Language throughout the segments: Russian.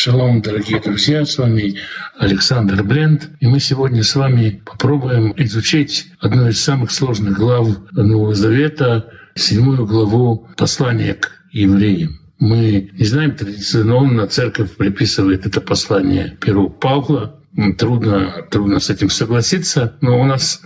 Шалом, дорогие друзья, с вами Александр Бленд, и мы сегодня с вами попробуем изучить одну из самых сложных глав Нового Завета, 7 главу послания к евреям. Мы не знаем традиционно, церковь приписывает это послание перу Павла. Трудно с этим согласиться, но у нас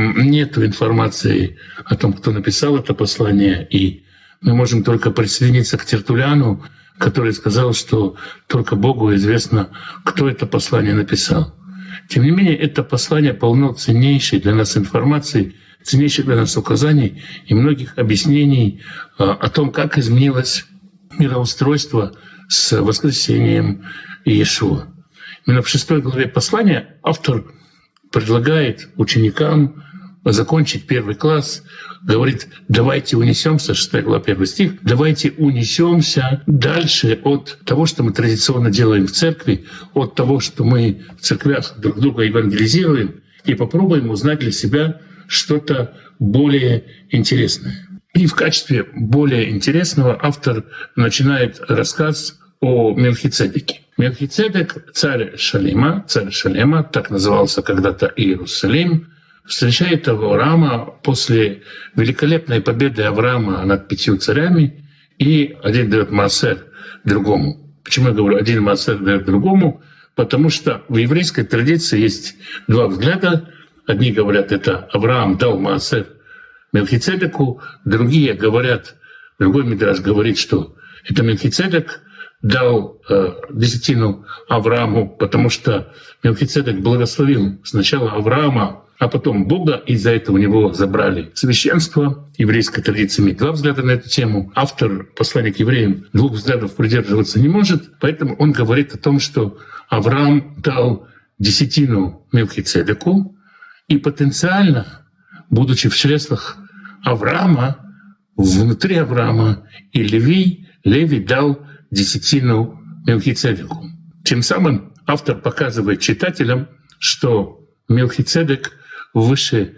нет информации о том, кто написал это послание, и мы можем только присоединиться к Тертулиану, который сказал, что только Богу известно, кто это послание написал. Тем не менее, это послание полно ценнейшей для нас информации, ценнейших для нас указаний и многих объяснений о том, как изменилось мироустройство с воскресением Иешуа. Именно в 6 главе послания автор предлагает ученикам закончить 1 класс, говорит: давайте унесемся, 6 глава 1 стих, давайте унесемся дальше от того, что мы традиционно делаем в церкви, от того, что мы в церквях друг друга евангелизируем, и попробуем узнать для себя что-то более интересное. И в качестве более интересного автор начинает рассказ о Мелхицедеке. Мелхицедек, царь Шалема, так назывался когда-то Иерусалим, встречает Авраама после великолепной победы Авраама над 5 царями, и один дает маасер другому. Почему я говорю один маасер дает другому? Потому что в еврейской традиции есть два взгляда. Одни говорят, это Авраам дал маасер Мелхицедеку, другие говорят, другой мидраш говорит, что это Мелхицедек дал десятину Аврааму, потому что Мелхицедек благословил сначала Авраама, а потом Бога, и из-за этого у него забрали священство. Еврейская традиция имеет два взгляда на эту тему. Автор послания к евреям двух взглядов придерживаться не может, поэтому он говорит о том, что Авраам дал десятину Мелхицедеку, и потенциально, будучи в чреслах Авраама, внутри Авраама и Леви дал десятину Мелхицедеку. Тем самым автор показывает читателям, что Мелхицедек выше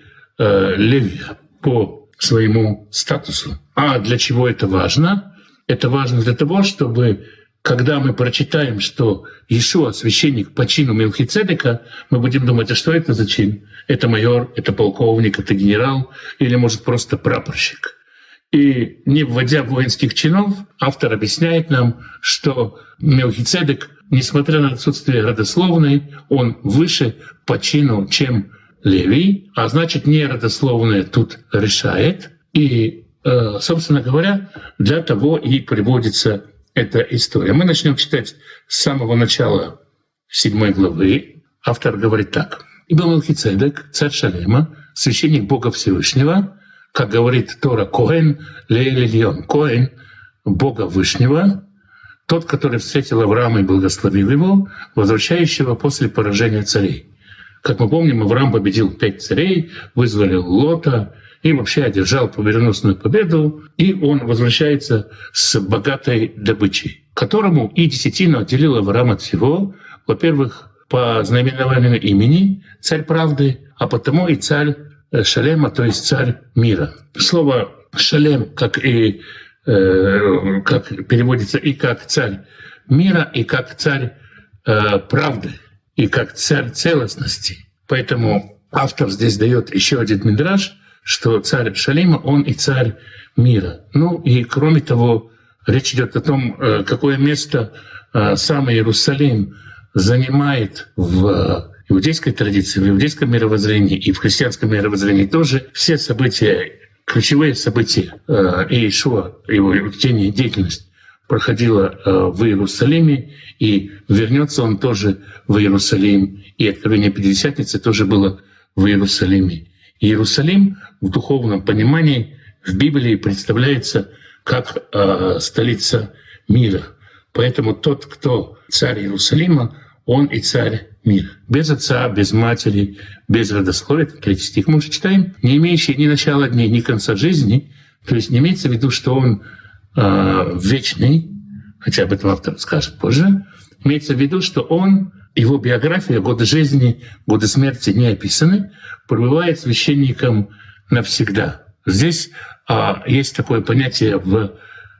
Левия по своему статусу. А для чего это важно? Это важно для того, чтобы, когда мы прочитаем, что Иешуа священник по чину Мелхицедека, мы будем думать, а что это за чин? Это майор, это полковник, это генерал или, может, просто прапорщик. И не вводя воинских чинов, автор объясняет нам, что Мелхицедек, несмотря на отсутствие родословной, он выше по чину, чем Левий, а значит, не родословная тут решает. И, собственно говоря, для того и приводится эта история. Мы начнем читать с самого начала 7 главы. Автор говорит так. «Ибо Мелхицедек, царь Шалема, священник Бога Всевышнего, как говорит Тора, Коэн Леэль Эльон, Коэн Бога Вышнего, тот, который встретил Авраама и благословил его, возвращающего после поражения царей». Как мы помним, Авраам победил 5 царей, вызволил Лота и вообще одержал победоносную победу, и он возвращается с богатой добычей, которому и десятину отделил Авраам от всего, во-первых, по знаменованию имени «Царь правды», а потому и царь Шалема, то есть царь мира. Слово «шалем», как переводится и как царь мира, и как царь правды, и как царь целостности. Поэтому автор здесь дает еще один мидраш, что царь Шалема, он и царь мира. Ну и кроме того, речь идет о том, какое место сам Иерусалим занимает в иудейской традиции, в иудейском мировоззрении и в христианском мировоззрении тоже. Все события, ключевые события Иешуа, его деятельность проходила в Иерусалиме, и вернется он тоже в Иерусалим, и откровение Пятидесятницы тоже было в Иерусалиме. Иерусалим в духовном понимании в Библии представляется как столица мира. Поэтому тот, кто царь Иерусалима, он и царь мира. Без отца, без матери, без родословия, 3 стих мы уже читаем, не имеющий ни начала дней, ни конца жизни. То есть не имеется в виду, что он вечный, хотя об этом автор скажет позже. Имеется в виду, что он, его биография, годы жизни, годы смерти не описаны, пребывает священником навсегда. Здесь есть такое понятие в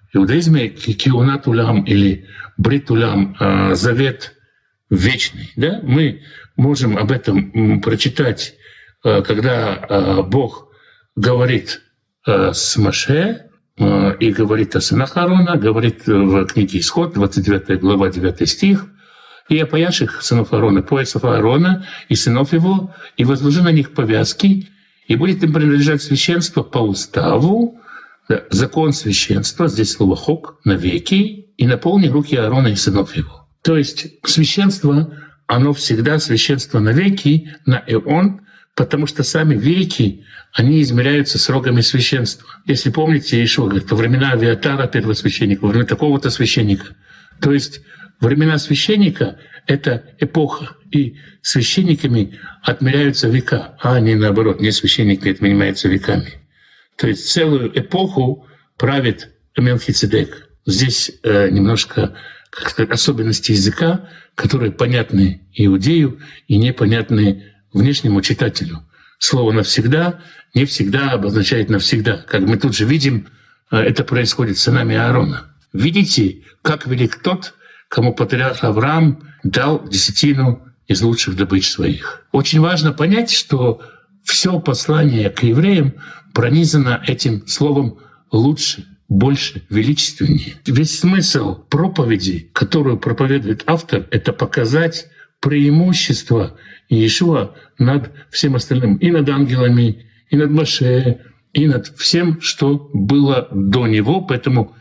иудаизме киунат улам или брит улам, завет вечный. Да? Мы можем об этом прочитать, когда Бог говорит с Моше и говорит о сынах Аарона, говорит в книге «Исход», 29 глава, 9 стих, «И опояшь их, сынов Аарона, поясов Аарона и сынов его, и возложи на них повязки, и будет им принадлежать священство по уставу, закон священства», здесь слово «хок», «навеки, и наполни руки Аарона и сынов его». То есть священство, оно всегда священство навеки, на эон, потому что сами веки, они измеряются сроками священства. Если помните, Иешуа говорит, во времена Авиатара, первосвященника, во времена такого-то священника. То есть времена священника — это эпоха, и священниками отмеряются века, а не наоборот, не священниками отменяются веками. То есть целую эпоху правит Мелхиседек. Здесь немножко как-то особенности языка, которые понятны иудею и непонятны внешнему читателю. Слово «навсегда» не всегда обозначает «навсегда». Как мы тут же видим, это происходит с сынами Аарона. Видите, как велик тот, кому патриарх Авраам дал десятину из лучших добыч своих. Очень важно понять, что все послание к евреям пронизано этим словом «лучше», «больше», «величественнее». Весь смысл проповеди, которую проповедует автор, — это показать преимущество Иешуа над всем остальным, и над ангелами, и над Моше, и над всем, что было до него. Поэтому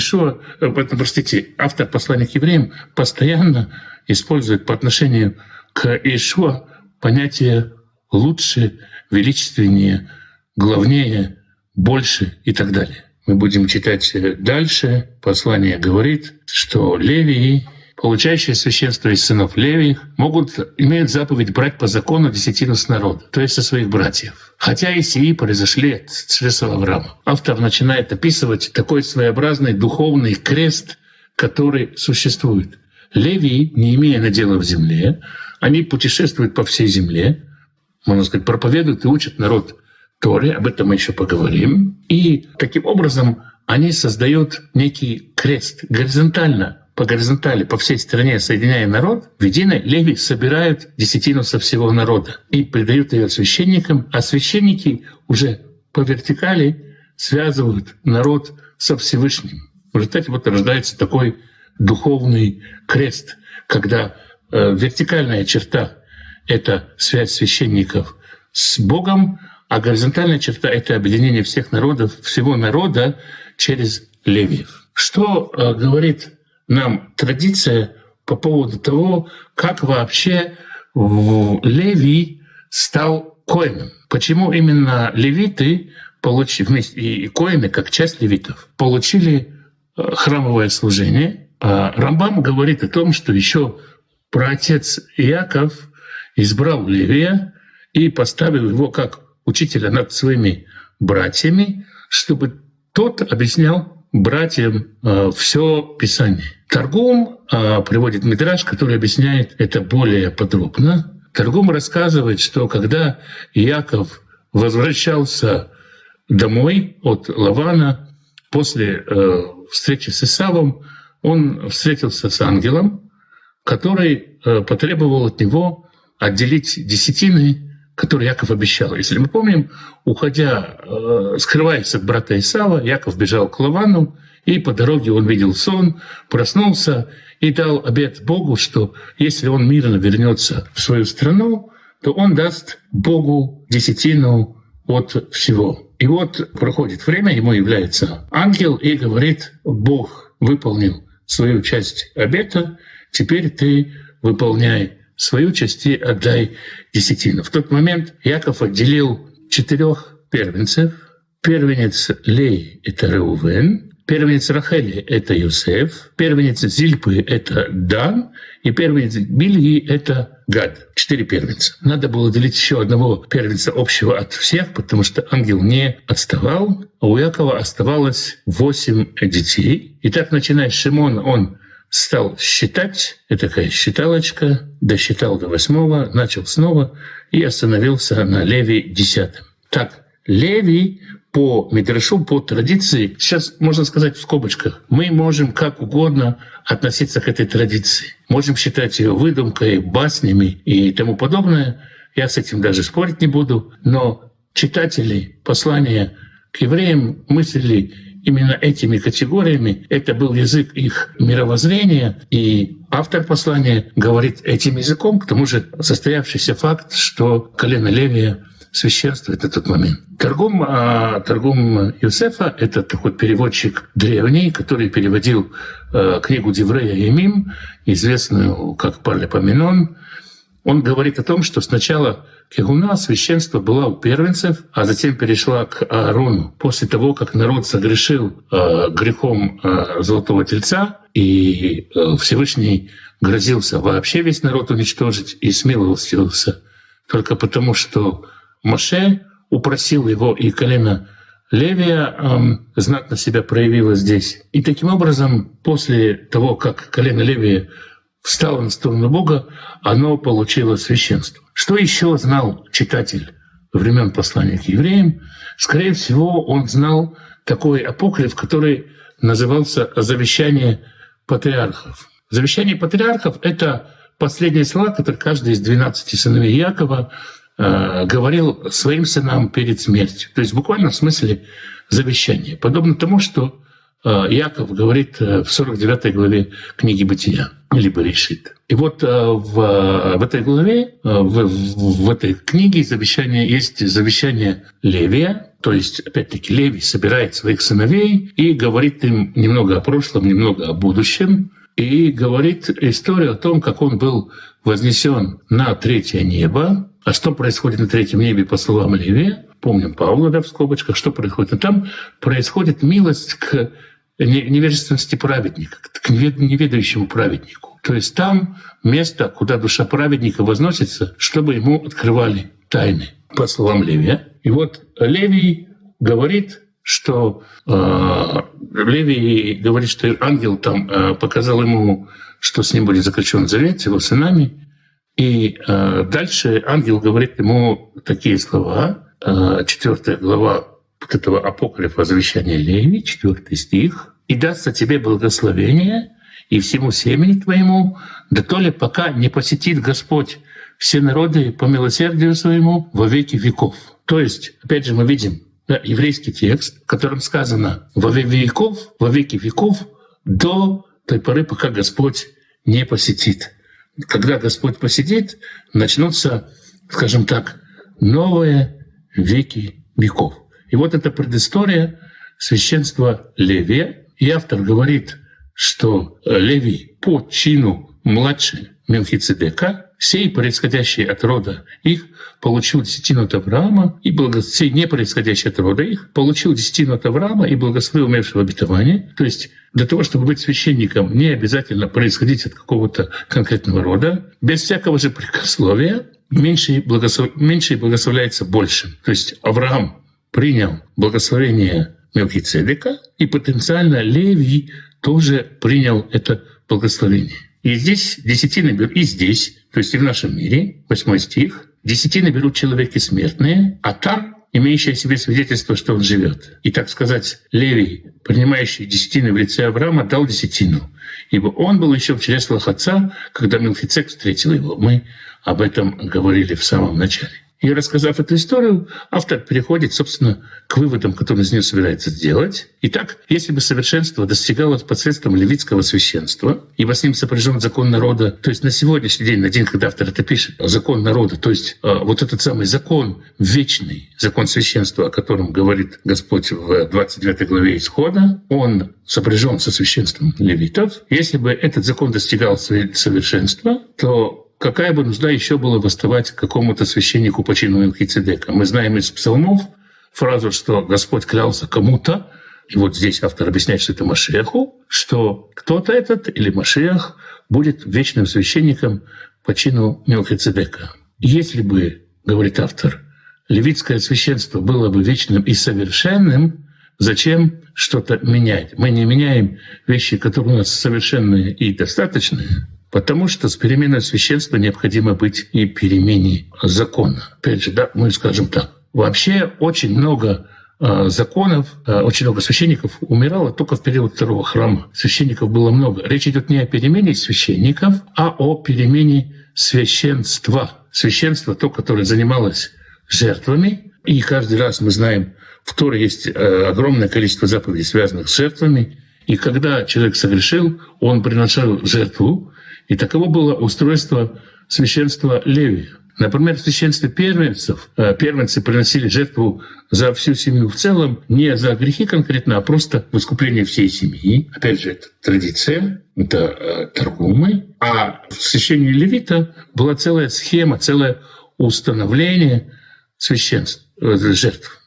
автор послания к евреям постоянно использует по отношению к Иешуа понятие «лучше», «величественнее», «главнее», «больше» и так далее. Мы будем читать дальше. Послание говорит, что Левии, получающие священство из сынов Левиих, имеют заповедь брать по закону десятину с народа, то есть со своих братьев. Хотя и сии произошли от чресла Авраама. Автор начинает описывать такой своеобразный духовный крест, который существует. Левии, не имея надела в земле, они путешествуют по всей земле, можно сказать, проповедуют и учат народ Торе, об этом мы еще поговорим. И таким образом они создают некий крест горизонтально, по горизонтали, по всей стране, соединяя народ, в единой Леви собирают десятину со всего народа и придают ее священникам, а священники уже по вертикали связывают народ со Всевышним. В результате рождается такой духовный крест, когда вертикальная черта — это связь священников с Богом, а горизонтальная черта — это объединение всех народов, всего народа через левиев. Что говорит нам традиция по поводу того, как вообще Левий стал коэном? Почему именно левиты, вместе и коэны, как часть левитов, получили храмовое служение? Рамбам говорит о том, что еще праотец Иаков избрал Левия и поставил его как учителя над своими братьями, чтобы тот объяснял братьям все Писание. Таргум приводит мидраш, который объясняет это более подробно. Таргум рассказывает, что когда Иаков возвращался домой от Лавана после встречи с Исавом, он встретился с ангелом, который потребовал от него отделить десятины, который Яков обещал. Если мы помним, уходя, скрываясь от брата Исава, Яков бежал к Лавану, и по дороге он видел сон, проснулся и дал обет Богу, что если он мирно вернется в свою страну, то он даст Богу десятину от всего. И проходит время, ему является ангел и говорит: Бог выполнил свою часть обета, теперь ты выполняй свою часть и отдай десятину. В тот момент Яков отделил 4 первенцев. Первенец Леи — это Реувен, первенец Рахели — это Йосеф, первенец Зильпы — это Дан, и первенец Бильги — это Гад. 4 первенца. Надо было делить еще одного первенца общего от всех, потому что ангел не отставал, а у Якова оставалось 8 детей. И так, начиная с Шимона, он стал считать, это такая считалочка, досчитал до 8, начал снова и остановился на Леви 10. Так, Леви по мидрашу, по традиции, сейчас можно сказать в скобочках, мы можем как угодно относиться к этой традиции. Можем считать ее выдумкой, баснями и тому подобное. Я с этим даже спорить не буду. Но читатели послания к евреям мыслили именно этими категориями. Это был язык их мировоззрения. И автор послания говорит этим языком. К тому же состоявшийся факт, что колено Левия священствует в этот момент. Таргум Йосефа — это такой переводчик древний, который переводил книгу Деврея Ямим, известную как Паралипоменон. Он говорит о том, что сначала кегуна, священство, была у первенцев, а затем перешла к Аарону. После того, как народ согрешил грехом Золотого Тельца, и Всевышний грозился вообще весь народ уничтожить и смилостивился только потому, что Моше упросил его, и колено Левия знатно себя проявило здесь. И таким образом, после того, как колено Левия встало на сторону Бога, оно получило священство. Что еще знал читатель времен послания к евреям? Скорее всего, он знал такой апокриф, который назывался «Завещание патриархов». «Завещание патриархов» — это последние слова, которые каждый из 12 сыновей Якова говорил своим сынам перед смертью. То есть в буквальном смысле завещание. Подобно тому, что Яков говорит в 49 главе книги «Бытия» или «Берешит». И вот в этой главе, в этой книге завещание есть завещание Левия, то есть, опять-таки, Левий собирает своих сыновей и говорит им немного о прошлом, немного о будущем, и говорит историю о том, как он был вознесен на третье небо. А что происходит на третьем небе, по словам Левия? Помним Павла, да, в скобочках, что происходит. Но там происходит милость к невежественности праведника, к неведающему праведнику. То есть там место, куда душа праведника возносится, чтобы ему открывали тайны, по словам Левия. И вот Левий говорит, что ангел там показал ему, что с ним будет заключен завет, с его сынами. И дальше ангел говорит ему такие слова, 4 глава вот этого апокрифа завещания Левия, 4 стих. «И дастся тебе благословение и всему семени твоему, да то ли пока не посетит Господь все народы по милосердию своему во веки веков». То есть, опять же, мы видим еврейский текст, в котором сказано во веки веков, до той поры, пока Господь не посетит. Когда Господь посетит, начнутся, скажем так, новые веки веков. И вот эта предыстория священства Левия. И автор говорит, что Левий по чину младше Мелхицедека, сей, происходящий от рода их, получил десятину от Авраама, и сей, не происходящий от рода их, получил десятину от Авраама и благословил умершего обетования. То есть для того, чтобы быть священником, не обязательно происходить от какого-то конкретного рода. Без всякого же прикословия меньше благословляется большим. То есть Авраам принял благословение Мелхицедека, и потенциально Левий тоже принял это благословение. И здесь десятины берут, и здесь, то есть и в нашем мире, 8 стих, десятины берут человеки смертные, а там имеющий о себе свидетельство, что он живет. И, так сказать, Левий, принимающий десятины в лице Авраама, дал десятину, ибо он был еще в чреслах отца, когда Мелхицедек встретил его. Мы об этом говорили в самом начале. И рассказав эту историю, автор переходит, собственно, к выводам, которые из нее собирается сделать. Итак, если бы совершенство достигалось посредством левитского священства, ибо с ним сопряжен закон народа, то есть на сегодняшний день, на день, когда автор это пишет, закон народа, то есть вот этот самый закон вечный, закон священства, о котором говорит Господь в 29 главе Исхода, он сопряжен со священством левитов. Если бы этот закон достигал совершенства, то какая бы нужда еще была восставать какому-то священнику по чину Мелхицедека? Мы знаем из псалмов фразу, что Господь клялся кому-то, и вот здесь автор объясняет, что это Машиаху, что кто-то этот или Машиах будет вечным священником по чину Мелхицедека. Если бы, говорит автор, левитское священство было бы вечным и совершенным, зачем что-то менять? Мы не меняем вещи, которые у нас совершенные и достаточные, потому что с переменой священства необходимо быть и перемене закона. Опять же, да, мы скажем так. Вообще очень много законов, очень много священников умирало только в период второго храма. Священников было много. Речь идет не о перемене священников, а о перемене священства. Священство, то, которое занималось жертвами. И каждый раз мы знаем, в Торе есть огромное количество заповедей, связанных с жертвами. И когда человек согрешил, он приносил жертву. И таково было устройство священства Леви. Например, в священстве первенцев первенцы приносили жертву за всю семью в целом, не за грехи конкретно, а просто в искупление всей семьи. Опять же, это традиция, это таргумы. А в священии левита была целая схема, целое установление священств, жертв.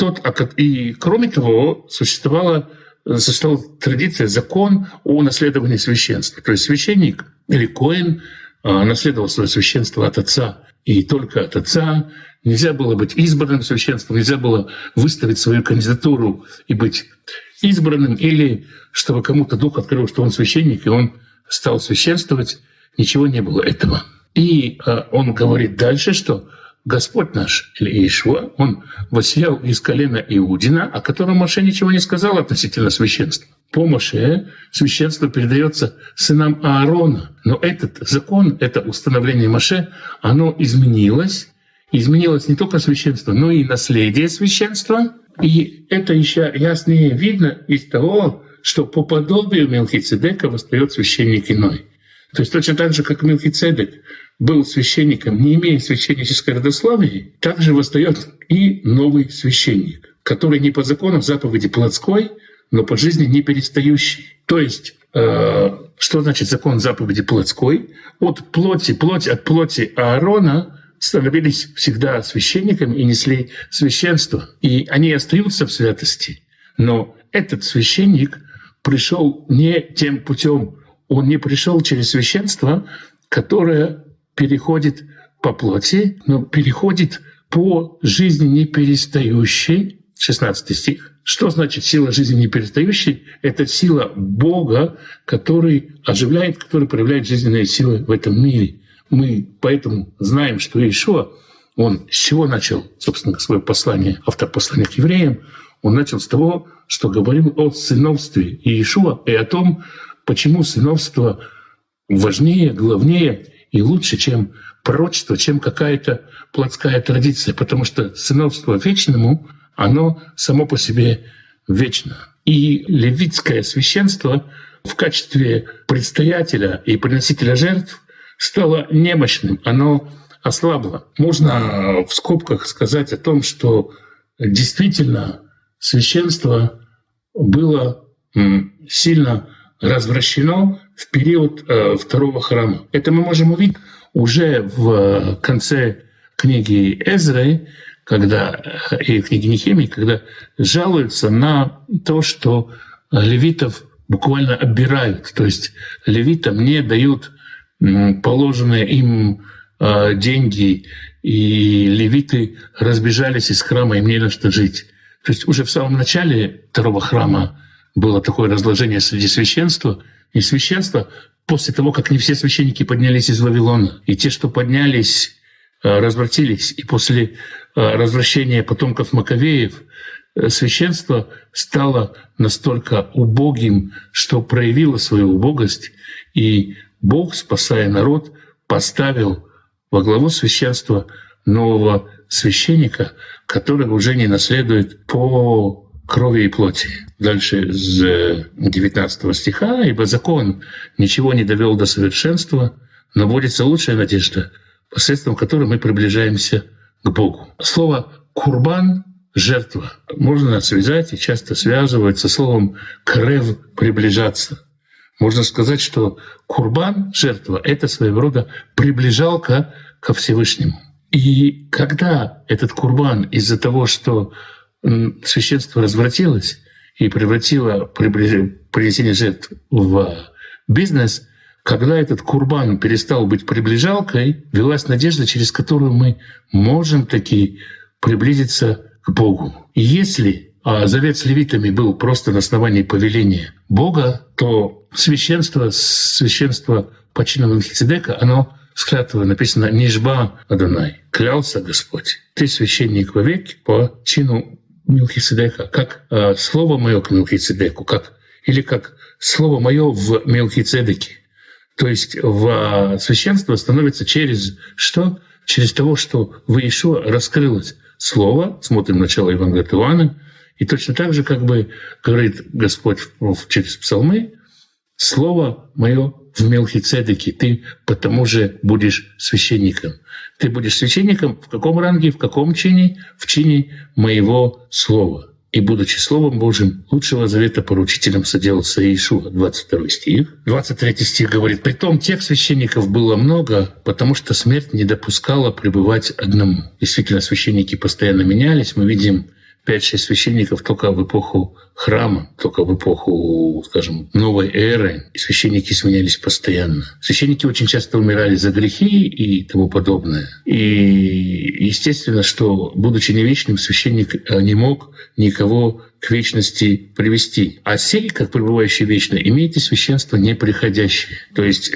И кроме того, существовала традиция, закон о наследовании священства. То есть священник или коэн наследовал свое священство от отца, и только от отца. Нельзя было быть избранным священством, нельзя было выставить свою кандидатуру и быть избранным, или чтобы кому-то Дух открыл, что он священник, и он стал священствовать. Ничего не было этого. И он говорит дальше, что Господь наш, или Иешуа, он воссиял из колена Иудина, о котором Моше ничего не сказал относительно священства. По Моше священство передается сынам Аарона. Но этот закон, это установление Моше, оно изменилось. Изменилось не только священство, но и наследие священства. И это еще яснее видно из того, что по подобию Мелхиседека восстает священник иной. То есть точно так же, как Мелхиседек был священником, не имея священнической родословии, также восстает и новый священник, который не по законам заповеди плотской, но по жизни не перестающий. То есть, что значит закон заповеди плотской? Плоть от плоти Аарона становились всегда священниками и несли священство. И они остаются в святости. Но этот священник пришел не тем путем. Он не пришел через священство, которое переходит по плоти, но переходит по жизни неперестающей. 16 стих. Что значит сила жизни неперестающей? Это сила Бога, который оживляет, который проявляет жизненные силы в этом мире. Мы поэтому знаем, что Иешуа, он с чего начал, собственно, свое послание, автор послания к евреям? Он начал с того, что говорил о сыновстве Иешуа и о том, почему сыновство важнее, главнее и лучше, чем пророчество, чем какая-то плотская традиция, потому что сыновство вечному, оно само по себе вечно. И левитское священство в качестве предстоятеля и приносителя жертв стало немощным, оно ослабло. Можно в скобках сказать о том, что действительно священство было сильно развращено в период второго храма. Это мы можем увидеть уже в конце книги Эзры, и книги Нехемии, когда жалуются на то, что левитов буквально оббирают. То есть левитам не дают положенные им деньги, и левиты разбежались из храма, им не на что жить. То есть уже в самом начале второго храма было такое разложение среди священства, и священство после того, как не все священники поднялись из Вавилона, и те, что поднялись, развратились, и после развращения потомков Маковеев священство стало настолько убогим, что проявило свою убогость, и Бог, спасая народ, поставил во главу священства нового священника, который уже не наследует по крови и плоти. Дальше с 19 стиха. «Ибо закон ничего не довел до совершенства, но вводится лучшая надежда, посредством которой мы приближаемся к Богу». Слово «курбан» — «жертва» можно связать и часто связывать со словом «крев» — «приближаться». Можно сказать, что курбан, жертва — это своего рода приближалка ко Всевышнему. И когда этот курбан из-за того, что священство развратилось и превратило принесение жертв в бизнес, когда этот курбан перестал быть приближалкой, велась надежда, через которую мы можем таки приблизиться к Богу. И если завет с левитами был просто на основании повеления Бога, то священство по чину Мелхиседека, оно с клятвой написано «Нишба Адонай», «Клялся Господь». Ты священник вовек по чину Мелхиседека, как слово мое к Мелхиседеку, или как слово мое в Мелхиседеке. То есть в священство становится через что? Через того, что в Иешуа раскрылось слово. Смотрим начало Евангелия от Иоанна. И точно так же, как бы говорит Господь через псалмы, слово мое в Мелхиседеке, ты потому же будешь священником. Ты будешь священником в каком ранге, в каком чине? В чине моего слова. И, будучи Словом Божьим, лучшего завета поручителем соделался Иешуа, 22 стих. 23 стих говорит: «Притом тех священников было много, потому что смерть не допускала пребывать одному». Действительно, священники постоянно менялись. Мы видим 5-6 священников только в эпоху храма, только в эпоху, скажем, новой эры. И священники сменялись постоянно. Священники очень часто умирали за грехи и тому подобное. И естественно, что, будучи не вечным, священник не мог никого к вечности привести. А сей, как пребывающий вечно, имеете священство неприходящее. То есть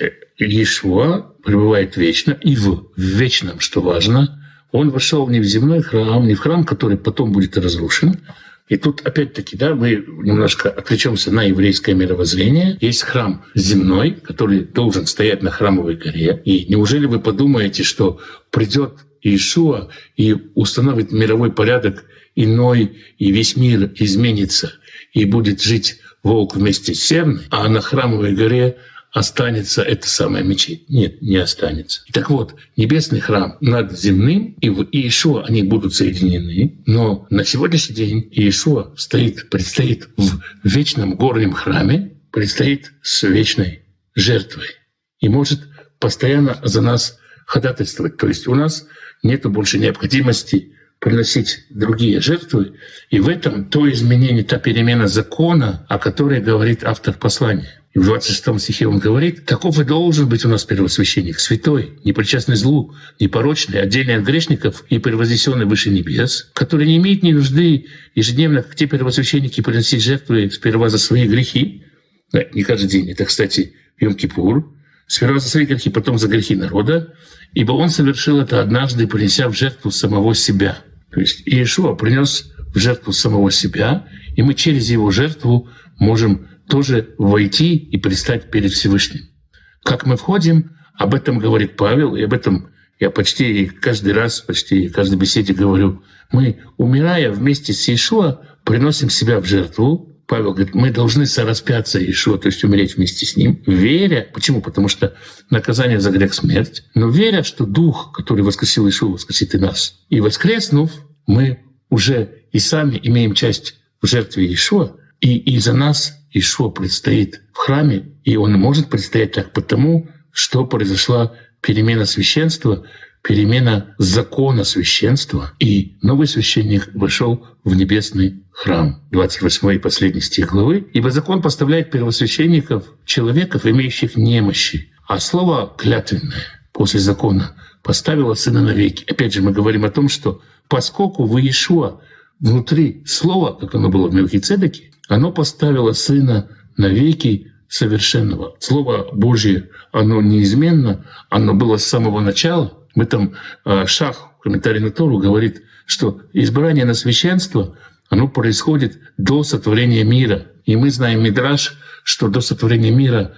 Иешуа пребывает вечно, и в вечном, что важно, он вошел не в земной храм, не в храм, который потом будет разрушен. И тут опять-таки, мы немножко отвлечемся на еврейское мировоззрение. Есть храм земной, который должен стоять на храмовой горе. И неужели вы подумаете, что придет Иешуа и установит мировой порядок иной, и весь мир изменится, и будет жить волк вместе с серной, а на храмовой горе останется эта самая мечеть? Нет, не останется. Так вот, небесный храм над земным, и в Иешуа они будут соединены, но на сегодняшний день Иешуа предстоит в вечном горнем храме, предстоит с вечной жертвой и может постоянно за нас ходатайствовать. То есть у нас нет больше необходимости приносить другие жертвы, и в этом то изменение, та перемена закона, о которой говорит автор послания. И в 26 стихе он говорит: «Таков и должен быть у нас первосвященник, святой, непричастный злу, непорочный, отдельный от грешников и превознесенный выше небес, который не имеет ни нужды ежедневно, как те первосвященники, приносить жертвы сперва за свои грехи». Не каждый день. Это, кстати, Йом-Кипур. Сперва за свои грехи, потом за грехи народа. Ибо он совершил это однажды, принеся в жертву самого себя. То есть Иешуа принес в жертву самого себя, и мы через его жертву можем тоже войти и предстать перед Всевышним. Как мы входим, об этом говорит Павел, и об этом я почти каждый раз, почти в каждой беседе говорю. Мы, умирая вместе с Иешуа, приносим себя в жертву. Павел говорит, мы должны сораспяться Иешуа, то есть умереть вместе с Ним, веря. Почему? Потому что наказание за грех — смерть. Но веря, что Дух, который воскресил Иешуа, воскресит и нас. И воскреснув, мы уже и сами имеем часть в жертве Иешуа, и за нас Иешуа предстоит в храме, и Он может предстоять так потому, что произошла перемена священства, перемена закона священства, и новый священник вошел в небесный храм. 28 и последний стих главы. «Ибо закон поставляет первосвященников, человеков, имеющих немощи, а слово клятвенное после закона поставило сына навеки». Опять же, мы говорим о том, что поскольку в Иешуа внутри слова, как оно было в Мелхиседеке, оно поставило сына навеки совершенного. Слово Божье, оно неизменно, оно было с самого начала. В этом Шах, в комментарии на Тору, говорит, что избрание на священство, оно происходит до сотворения мира. И мы знаем Мидраш, что до сотворения мира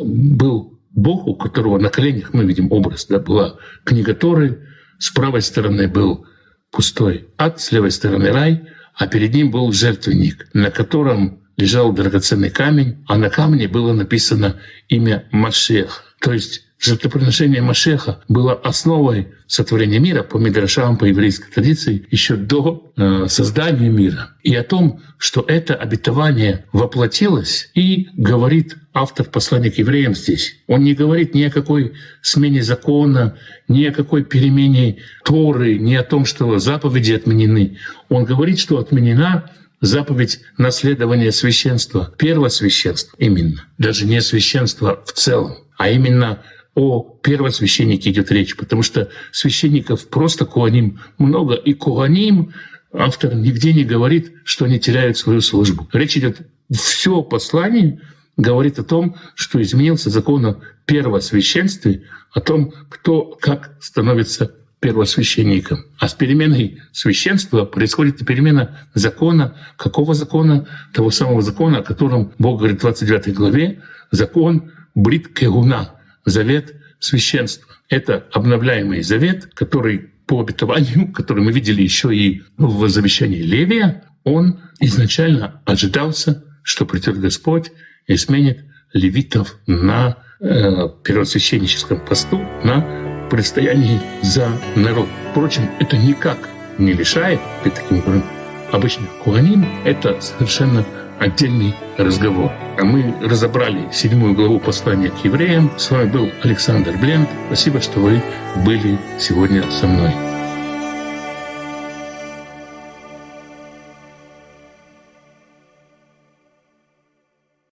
был Бог, у которого на коленях, мы видим образ, была книга Торы, с правой стороны был пустой ад, с левой стороны рай, а перед ним был жертвенник, на котором лежал драгоценный камень, а на камне было написано имя Машех. То есть жертвоприношение Машеха было основой сотворения мира по мидрашам, по еврейской традиции, еще до создания мира. И о том, что это обетование воплотилось, и говорит автор послания к евреям здесь. Он не говорит ни о какой смене закона, ни о какой перемене Торы, ни о том, что заповеди отменены. Он говорит, что отменена заповедь наследования священства, первосвященства именно. Даже не священство в целом, а именно о первосвященнике идет речь, потому что священников просто коаним много, и коаним автор нигде не говорит, что они теряют свою службу. Речь идет, все послание говорит о том, что изменился закон о первосвященстве, о том, кто как становится первосвященником. А с переменой священства происходит и перемена закона. Какого закона? Того самого закона, о котором Бог говорит в 29 главе. Закон Брит Кегуна, завет священства. Это обновляемый завет, который по обетованию, который мы видели еще и в завещании Левия, он изначально ожидался, что придет Господь и сменит левитов на первосвященническом посту, на предстоянии за народ. Впрочем, это никак не лишает, опять-таки мы говорим, обычных коаним, это совершенно отдельный разговор. А мы разобрали 7 главу послания к евреям. С вами был Александр Бленд. Спасибо, что вы были сегодня со мной.